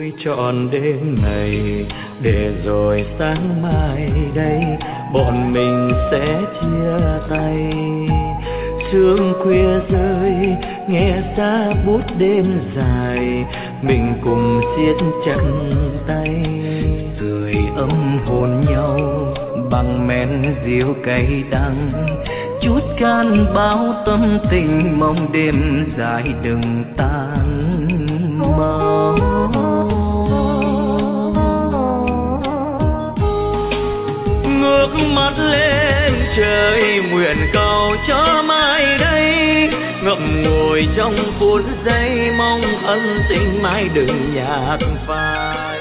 vui trọn đêm này, để rồi sáng mai đây bọn mình sẽ chia tay. Sương khuya rơi nghe xa bút đêm dài, mình cùng siết chặt tay, sưởi ấm hôn nhau bằng men rượu cay đắng, chút can bao tâm tình mong đêm dài đừng tan mau. Ngước mắt lên trời nguyện cầu cho mai đây, ngậm ngùi trong phút giây mong ân tình mai đừng nhạt phai.